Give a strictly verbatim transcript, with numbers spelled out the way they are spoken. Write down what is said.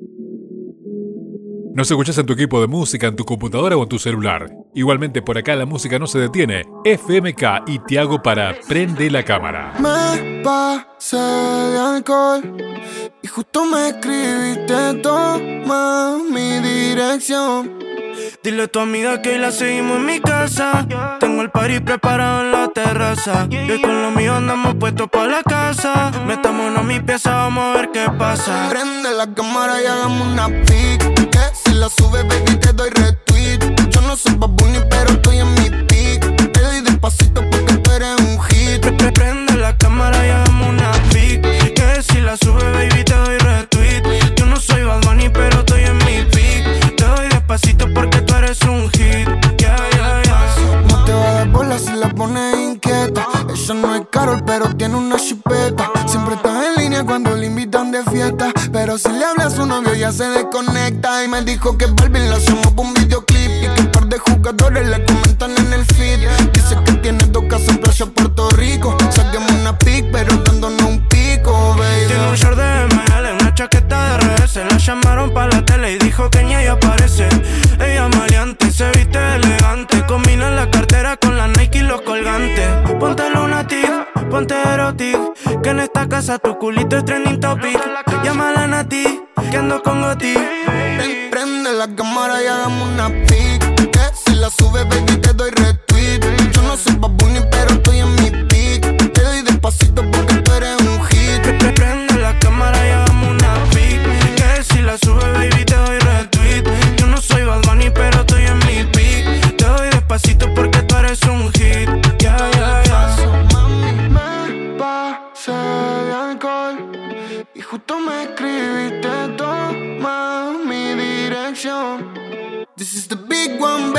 Nos escuchás en tu equipo de música, en tu computadora o en tu celular. Igualmente por acá la música no se detiene. F M K y Tiago para Prende la Cámara. Me pasé de alcohol y justo me escribiste, toma mi dirección. Dile a tu amiga que hoy la seguimos en mi casa. Tengo el party preparado en la terraza. Y hoy con lo mío andamos puestos pa' la casa. Metámonos a mi pieza, vamos a ver qué pasa. Prende la cámara y hagamos una pic. Que si la subes, baby, te doy retweet. Yo no soy Bad Bunny, pero estoy en mi pic. Te doy despacito porque tú eres un hit. Prende la cámara y hagamos una pic. Que si la subes, baby, te doy retweet. Yo no soy Bad Bunny, pero estoy en mi pic. Te doy despacito porque tú eres un hit. Yeah, yeah, yeah. No te va a dar bola si la pones inquieta. Ella no es Karol, pero tiene una chipeta. Siempre está en línea cuando le invitan de fiesta. Pero si le habla a su novio ya se desconecta. Y me dijo que Barbie la hacemos pa' un videoclip. Y que un par de jugadores le comentan en el feed. Dice que tiene dos casas en Playa Puerto Rico. Saquemos una pic, pero dándonos un pico, baby. Tiene un short de M L, una chaqueta de R S. La llamaron pa' la tele y dijo que ni ella aparece. Ella maleante, se viste elegante. Combina la cartera con la Nike y los colgantes. Ponte lunatic, ponte erotic. Que en esta casa tu culito es trending topic. Llámala a Nati, que ando con Goti. Prende la cámara y hagamos una pic. Que si la subes, baby, te doy retweet. Yo no soy Bad Bunny, pero estoy en mi pic. Te doy despacito porque tú eres un hit. Prende la cámara y hagamos una pic. Que si la subes, baby, te doy retweet. Yo no soy Bad Bunny, pero estoy en mi pic. Te doy despacito porque tú eres un hit. Yeah, yeah, yeah. Mami, me pasé de alcohol y justo me escribiste, toma mi dirección. This is the big one,